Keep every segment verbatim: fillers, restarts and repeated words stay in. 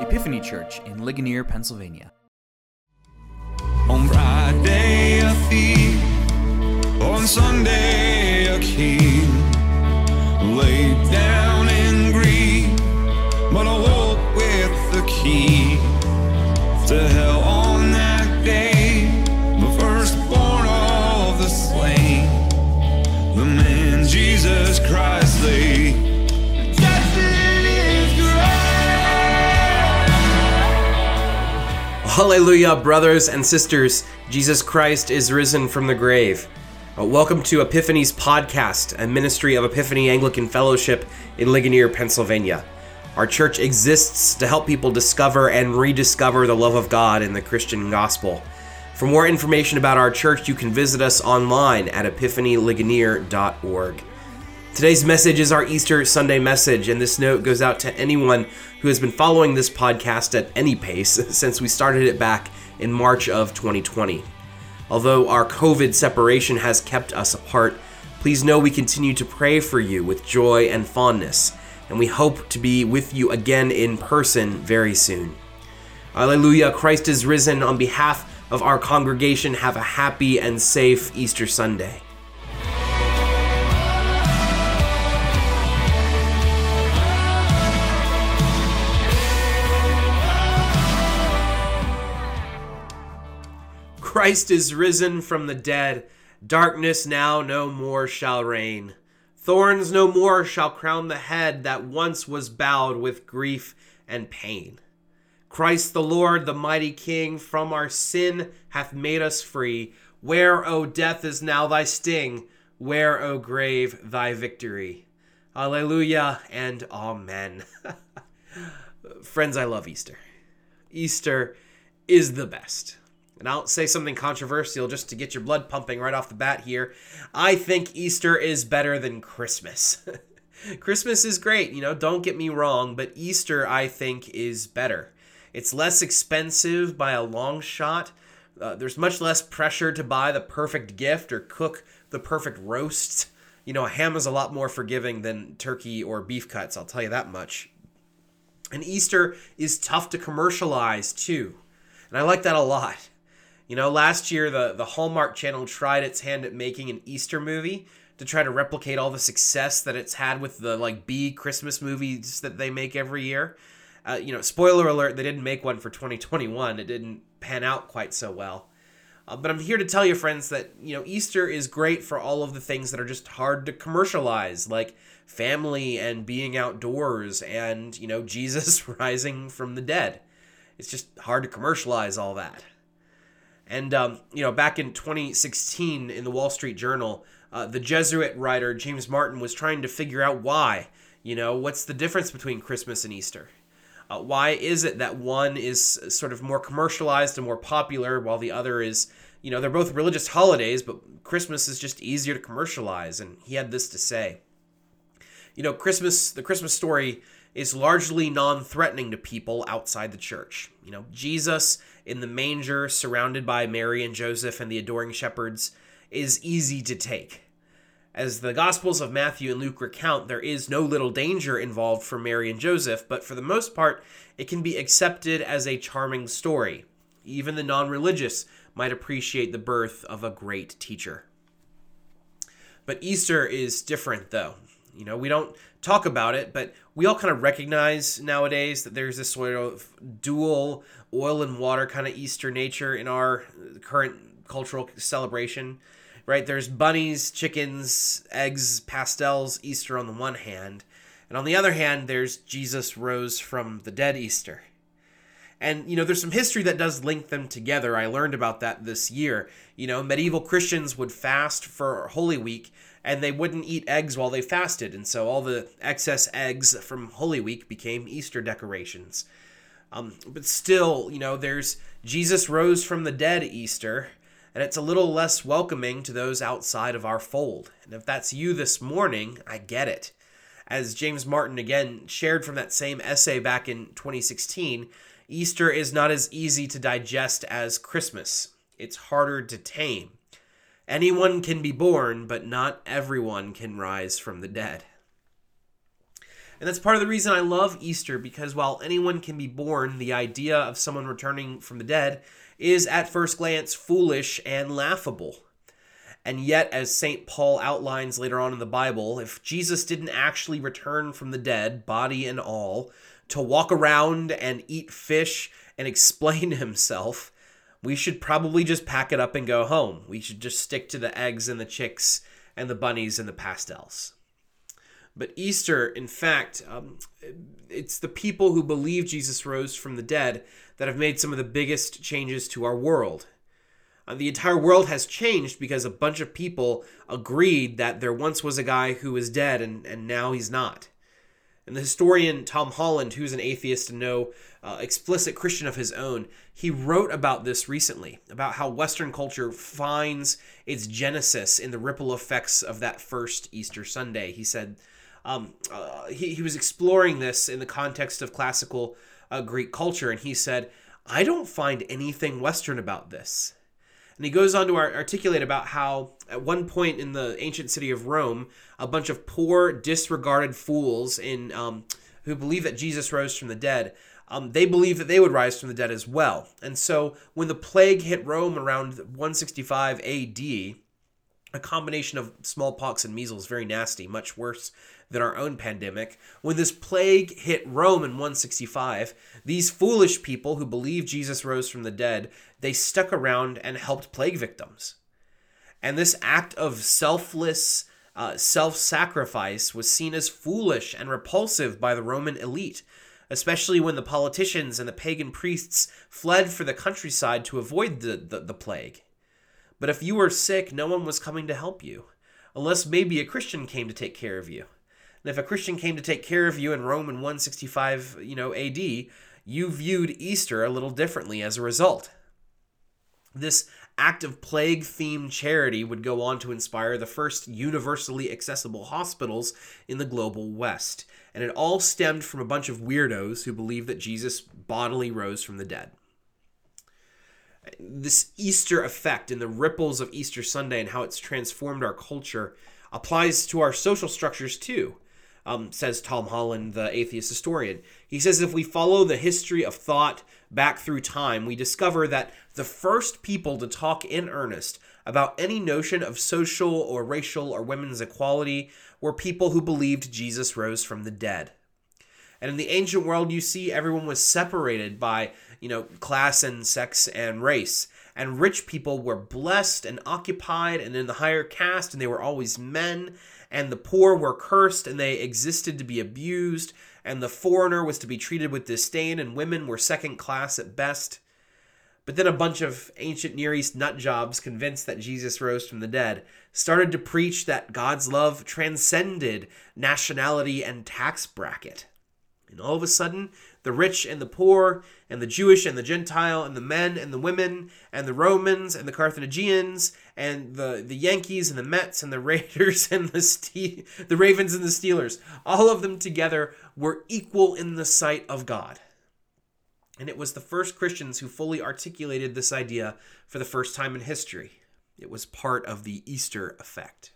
Epiphany Church in Ligonier, Pennsylvania. On Friday a thief, on Sunday a king, laid down in grief, but I woke with the key to hell on that day, the firstborn of the slain, the man Jesus Christ lay. Hallelujah, brothers and sisters. Jesus Christ is risen from the grave. Uh, welcome to Epiphany's podcast, a ministry of Epiphany Anglican Fellowship in Ligonier, Pennsylvania. Our church exists to help people discover and rediscover the love of God in the Christian gospel. For more information about our church, you can visit us online at epiphany ligonier dot org. Today's message is our Easter Sunday message, and this note goes out to anyone who has been following this podcast at any pace since we started it back in March of twenty twenty. Although our COVID separation has kept us apart, please know we continue to pray for you with joy and fondness, and we hope to be with you again in person very soon. Alleluia, Christ is risen. On behalf of our congregation, have a happy and safe Easter Sunday. Christ is risen from the dead. Darkness now no more shall reign. Thorns no more shall crown the head that once was bowed with grief and pain. Christ the Lord, the mighty King, from our sin hath made us free. Where, O death, is now thy sting? Where, O grave, thy victory? Alleluia and amen. Friends, I love Easter. Easter is the best. And I'll say something controversial just to get your blood pumping right off the bat here. I think Easter is better than Christmas. Christmas is great, you know, don't get me wrong, but Easter, I think, is better. It's less expensive by a long shot. Uh, there's much less pressure to buy the perfect gift or cook the perfect roast. You know, ham is a lot more forgiving than turkey or beef cuts, I'll tell you that much. And Easter is tough to commercialize, too. And I like that a lot. You know, last year, the, the Hallmark Channel tried its hand at making an Easter movie to try to replicate all the success that it's had with the, like, B Christmas movies that they make every year. Uh, you know, spoiler alert, they didn't make one for twenty twenty-one. It didn't pan out quite so well. Uh, but I'm here to tell you, friends, that, you know, Easter is great for all of the things that are just hard to commercialize, like family and being outdoors and, you know, Jesus rising from the dead. It's just hard to commercialize all that. And, um, you know, back in twenty sixteen in the Wall Street Journal, uh, the Jesuit writer James Martin was trying to figure out why. You know, what's the difference between Christmas and Easter? Uh, why is it that one is sort of more commercialized and more popular while the other is, you know, they're both religious holidays, but Christmas is just easier to commercialize? And he had this to say. You know, Christmas, the Christmas story is largely non-threatening to people outside the church. You know, Jesus in the manger, surrounded by Mary and Joseph and the adoring shepherds, is easy to take. As the Gospels of Matthew and Luke recount, there is no little danger involved for Mary and Joseph, but for the most part, it can be accepted as a charming story. Even the non-religious might appreciate the birth of a great teacher. But Easter is different, though. You know, we don't talk about it, but we all kind of recognize nowadays that there's this sort of dual oil and water kind of Easter nature in our current cultural celebration, right? There's bunnies, chickens, eggs, pastels, Easter on the one hand, and on the other hand, there's Jesus rose from the dead Easter. And, you know, there's some history that does link them together. I learned about that this year. You know, medieval Christians would fast for Holy Week, and they wouldn't eat eggs while they fasted. And so all the excess eggs from Holy Week became Easter decorations. Um, but still, you know, there's Jesus rose from the dead Easter, and it's a little less welcoming to those outside of our fold. And if that's you this morning, I get it. As James Martin again shared from that same essay back in twenty sixteen, Easter is not as easy to digest as Christmas. It's harder to tame. Anyone can be born, but not everyone can rise from the dead. And that's part of the reason I love Easter, because while anyone can be born, the idea of someone returning from the dead is at first glance foolish and laughable. And yet, as Saint Paul outlines later on in the Bible, if Jesus didn't actually return from the dead, body and all, to walk around and eat fish and explain himself, we should probably just pack it up and go home. We should just stick to the eggs and the chicks and the bunnies and the pastels. But Easter, in fact, um, it's the people who believe Jesus rose from the dead that have made some of the biggest changes to our world. Uh, the entire world has changed because a bunch of people agreed that there once was a guy who was dead and, and now he's not. And the historian Tom Holland, who's an atheist and no uh, explicit Christian of his own, he wrote about this recently, about how Western culture finds its genesis in the ripple effects of that first Easter Sunday. He said um, uh, he, he was exploring this in the context of classical uh, Greek culture, and he said, I don't find anything Western about this. And he goes on to articulate about how at one point in the ancient city of Rome, a bunch of poor, disregarded fools in um, who believed that Jesus rose from the dead, um, they believed that they would rise from the dead as well. And so when the plague hit Rome around one sixty-five A D, a combination of smallpox and measles, very nasty, much worse than our own pandemic. When this plague hit Rome in one sixty-five, these foolish people who believed Jesus rose from the dead, they stuck around and helped plague victims. And this act of selfless uh, self-sacrifice was seen as foolish and repulsive by the Roman elite, especially when the politicians and the pagan priests fled for the countryside to avoid the, the, the plague. But if you were sick, no one was coming to help you, unless maybe a Christian came to take care of you. And if a Christian came to take care of you in Rome in one sixty-five, you know, A D, you viewed Easter a little differently as a result. This act of plague-themed charity would go on to inspire the first universally accessible hospitals in the global West. And it all stemmed from a bunch of weirdos who believed that Jesus bodily rose from the dead. This Easter effect and the ripples of Easter Sunday and how it's transformed our culture applies to our social structures too, um, says Tom Holland, the atheist historian. He says if we follow the history of thought back through time, we discover that the first people to talk in earnest about any notion of social or racial or women's equality were people who believed Jesus rose from the dead. And in the ancient world, you see everyone was separated by, you know, class and sex and race. And rich people were blessed and occupied and in the higher caste, and they were always men. And the poor were cursed, and they existed to be abused. And the foreigner was to be treated with disdain, and women were second class at best. But then a bunch of ancient Near East nutjobs, convinced that Jesus rose from the dead, started to preach that God's love transcended nationality and tax bracket. And all of a sudden, the rich and the poor, and the Jewish and the Gentile, and the men and the women, and the Romans and the Carthaginians, and the, the Yankees and the Mets and the Raiders and the Ste- the Ravens and the Steelers, all of them together were equal in the sight of God. And it was the first Christians who fully articulated this idea for the first time in history. It was part of the Easter effect.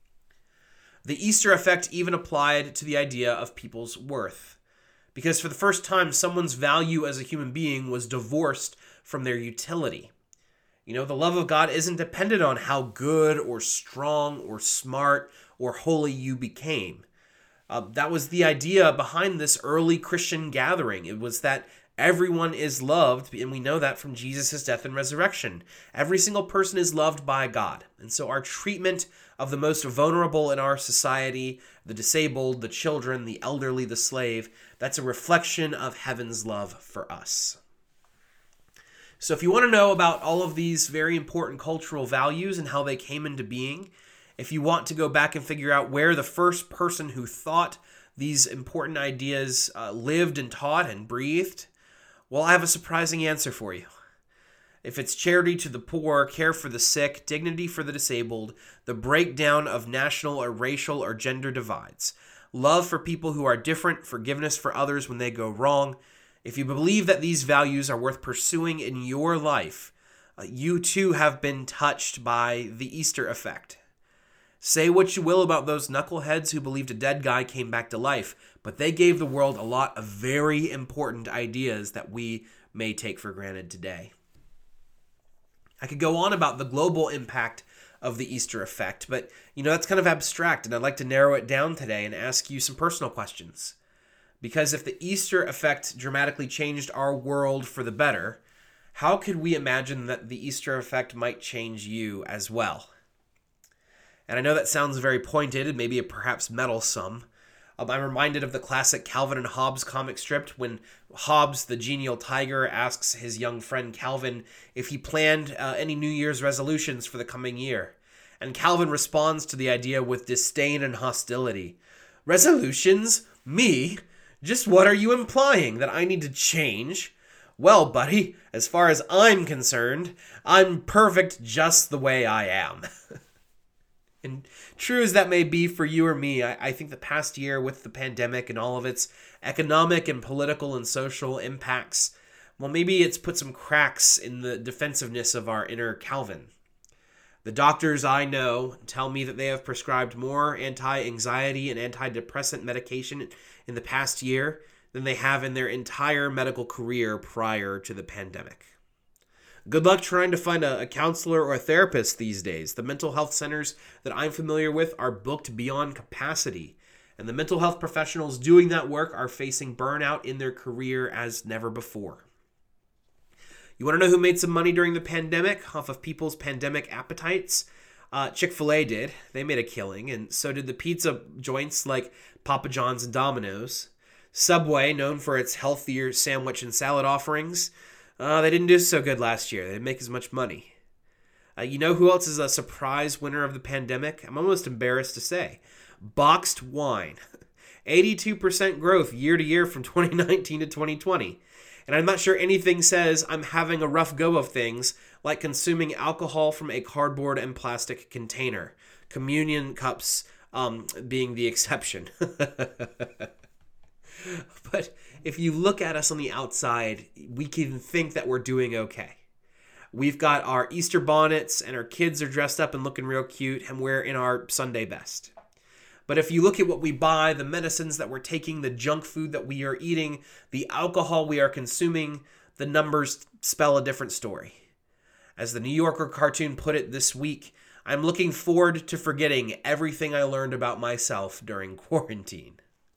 The Easter effect even applied to the idea of people's worth. Because for the first time, someone's value as a human being was divorced from their utility. You know, the love of God isn't dependent on how good or strong or smart or holy you became. Uh, that was the idea behind this early Christian gathering. It was that everyone is loved, and we know that from Jesus' death and resurrection. Every single person is loved by God. And so our treatment of the most vulnerable in our society, the disabled, the children, the elderly, the slave, that's a reflection of heaven's love for us. So if you want to know about all of these very important cultural values and how they came into being, if you want to go back and figure out where the first person who thought these important ideas uh, lived and taught and breathed, well, I have a surprising answer for you. If it's charity to the poor, care for the sick, dignity for the disabled, the breakdown of national or racial or gender divides, love for people who are different, forgiveness for others when they go wrong, if you believe that these values are worth pursuing in your life, uh, you too have been touched by the Easter effect. Say what you will about those knuckleheads who believed a dead guy came back to life, but they gave the world a lot of very important ideas that we may take for granted today. I could go on about the global impact of the Easter effect, but you know that's kind of abstract, and I'd like to narrow it down today and ask you some personal questions. Because if the Easter effect dramatically changed our world for the better, how could we imagine that the Easter effect might change you as well? And I know that sounds very pointed and maybe perhaps meddlesome. Um, I'm reminded of the classic Calvin and Hobbes comic strip when Hobbes, the genial tiger, asks his young friend Calvin if he planned uh, any New Year's resolutions for the coming year. And Calvin responds to the idea with disdain and hostility. Resolutions? Me? Just what are you implying? That I need to change? Well, buddy, as far as I'm concerned, I'm perfect just the way I am. And true as that may be for you or me, I, I think the past year with the pandemic and all of its economic and political and social impacts, well, maybe it's put some cracks in the defensiveness of our inner Calvin. The doctors I know tell me that they have prescribed more anti-anxiety and antidepressant medication in the past year than they have in their entire medical career prior to the pandemic. Good luck trying to find a, a counselor or a therapist these days. The mental health centers that I'm familiar with are booked beyond capacity, and the mental health professionals doing that work are facing burnout in their career as never before. You want to know who made some money during the pandemic off of people's pandemic appetites? Uh, Chick-fil-A did. They made a killing, and so did the pizza joints like Papa John's and Domino's. Subway, known for its healthier sandwich and salad offerings, uh, they didn't do so good last year. They didn't make as much money. Uh, you know who else is a surprise winner of the pandemic? I'm almost embarrassed to say. Boxed wine. eighty-two percent growth year to year from twenty nineteen to twenty twenty. And I'm not sure anything says I'm having a rough go of things like consuming alcohol from a cardboard and plastic container. Communion cups um, being the exception. But if you look at us on the outside, we can think that we're doing okay. We've got our Easter bonnets and our kids are dressed up and looking real cute and we're in our Sunday best. But if you look at what we buy, the medicines that we're taking, the junk food that we are eating, the alcohol we are consuming, the numbers spell a different story. As the New Yorker cartoon put it this week, I'm looking forward to forgetting everything I learned about myself during quarantine.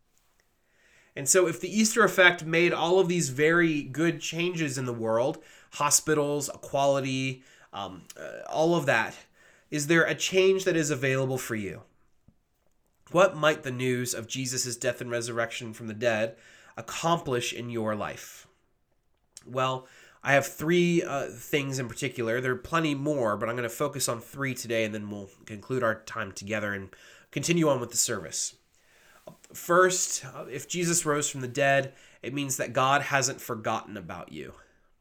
And so if the Easter effect made all of these very good changes in the world, hospitals, equality, um, uh, all of that, is there a change that is available for you? What might the news of Jesus' death and resurrection from the dead accomplish in your life? Well, I have three uh, things in particular. There are plenty more, but I'm going to focus on three today, and then we'll conclude our time together and continue on with the service. First, if Jesus rose from the dead, it means that God hasn't forgotten about you.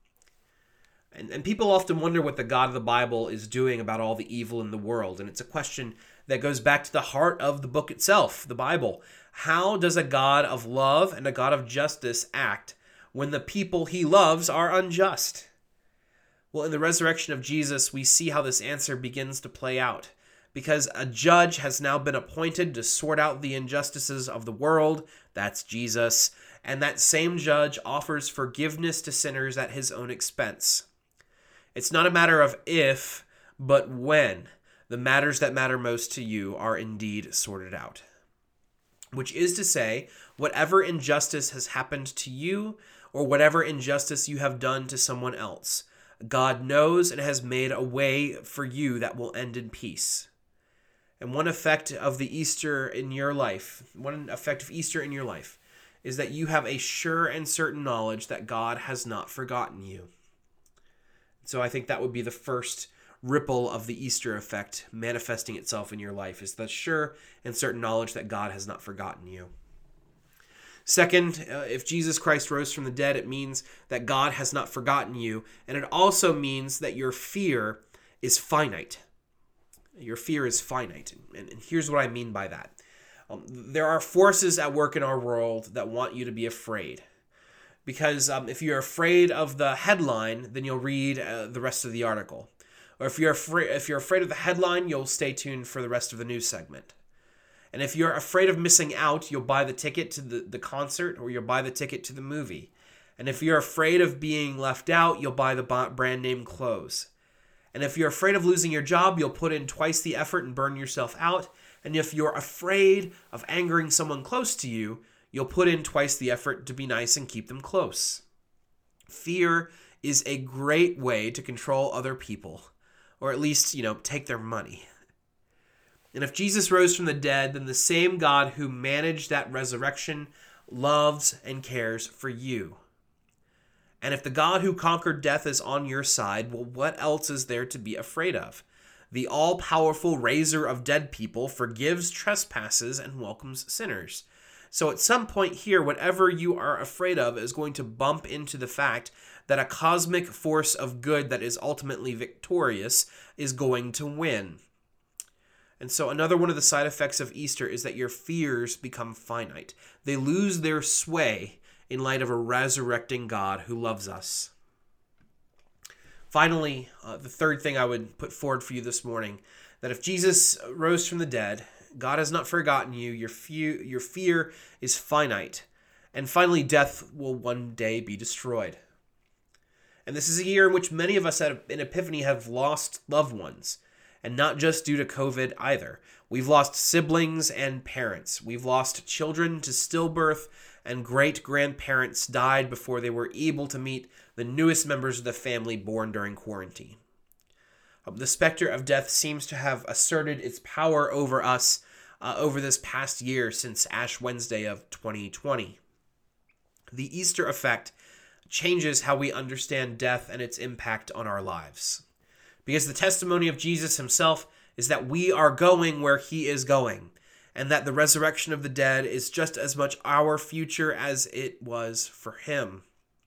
And, and people often wonder what the God of the Bible is doing about all the evil in the world. And it's a question that goes back to the heart of the book itself, the Bible. How does a God of love and a God of justice act when the people he loves are unjust? Well, in the resurrection of Jesus, we see how this answer begins to play out. Because a judge has now been appointed to sort out the injustices of the world, that's Jesus, and that same judge offers forgiveness to sinners at his own expense. It's not a matter of if, but when the matters that matter most to you are indeed sorted out. Which is to say, whatever injustice has happened to you, or whatever injustice you have done to someone else, God knows and has made a way for you that will end in peace. And one effect of the Easter in your life, one effect of Easter in your life, is that you have a sure and certain knowledge that God has not forgotten you. So I think that would be the first ripple of the Easter effect manifesting itself in your life, is the sure and certain knowledge that God has not forgotten you. Second, uh, if Jesus Christ rose from the dead, it means that God has not forgotten you, and it also means that your fear is finite. Your fear is finite. And here's what I mean by that. Um, there are forces at work in our world that want you to be afraid. Because um, if you're afraid of the headline, then you'll read uh, the rest of the article. Or if you're afraid, if you're afraid of the headline, you'll stay tuned for the rest of the news segment. And if you're afraid of missing out, you'll buy the ticket to the, the concert or you'll buy the ticket to the movie. And if you're afraid of being left out, you'll buy the brand name clothes. And if you're afraid of losing your job, you'll put in twice the effort and burn yourself out. And if you're afraid of angering someone close to you, you'll put in twice the effort to be nice and keep them close. Fear is a great way to control other people, or at least, you know, take their money. And if Jesus rose from the dead, then the same God who managed that resurrection loves and cares for you. And if the God who conquered death is on your side, well, what else is there to be afraid of? The all-powerful raiser of dead people forgives trespasses and welcomes sinners. So at some point here, whatever you are afraid of is going to bump into the fact that a cosmic force of good that is ultimately victorious is going to win. And so another one of the side effects of Easter is that your fears become finite. They lose their sway in light of a resurrecting God who loves us. Finally, uh, the third thing I would put forward for you this morning, that if Jesus rose from the dead, God has not forgotten you, your, few, your fear is finite, and finally death will one day be destroyed. And this is a year in which many of us at an Epiphany have lost loved ones. And not just due to COVID either. We've lost siblings and parents. We've lost children to stillbirth, and great-grandparents died before they were able to meet the newest members of the family born during quarantine. Um, the specter of death seems to have asserted its power over us uh, over this past year since Ash Wednesday of twenty twenty. The Easter effect changes how we understand death and its impact on our lives. Because the testimony of Jesus himself is that we are going where he is going, and that the resurrection of the dead is just as much our future as it was for him.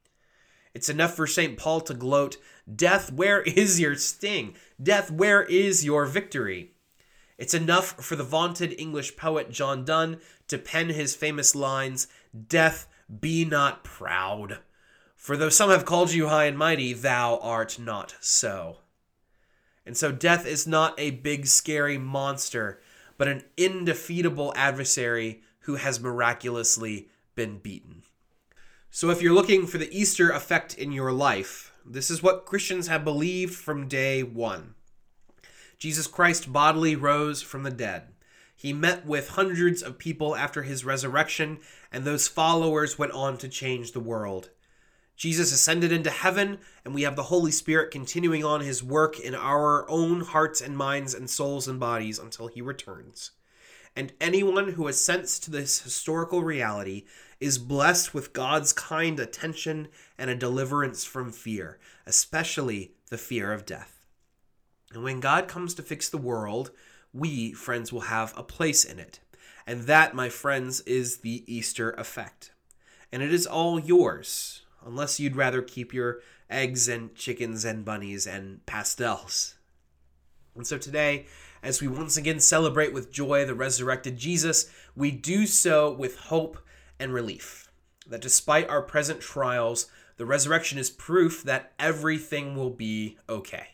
It's enough for Saint Paul to gloat, "Death, where is your sting? Death, where is your victory?" It's enough for the vaunted English poet John Donne to pen his famous lines, "Death, be not proud. For though some have called you high and mighty, thou art not so." And so death is not a big, scary monster, but an indefeatable adversary who has miraculously been beaten. So if you're looking for the Easter effect in your life, this is what Christians have believed from day one. Jesus Christ bodily rose from the dead. He met with hundreds of people after his resurrection, and those followers went on to change the world. Jesus ascended into heaven, and we have the Holy Spirit continuing on his work in our own hearts and minds and souls and bodies until he returns. And anyone who assents to this historical reality is blessed with God's kind attention and a deliverance from fear, especially the fear of death. And when God comes to fix the world, we, friends, will have a place in it. And that, my friends, is the Easter effect. And it is all yours, unless you'd rather keep your eggs and chickens and bunnies and pastels. And so today, as we once again celebrate with joy the resurrected Jesus, we do so with hope and relief. That despite our present trials, the resurrection is proof that everything will be okay.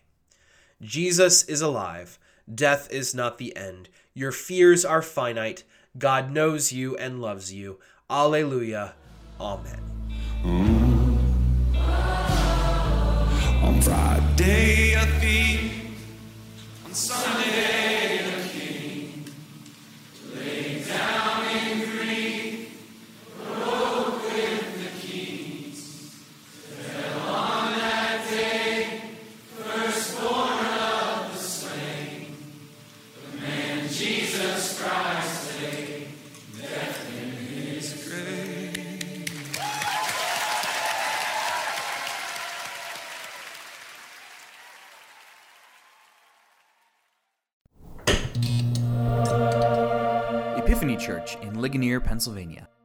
Jesus is alive. Death is not the end. Your fears are finite. God knows you and loves you. Alleluia. Amen. On Friday a thief, on Sunday a king, lay down in grief, broke with the keys, fell on that day, firstborn of the slain, the man Jesus Christ lay, death in his grave. Epiphany Church in Ligonier, Pennsylvania.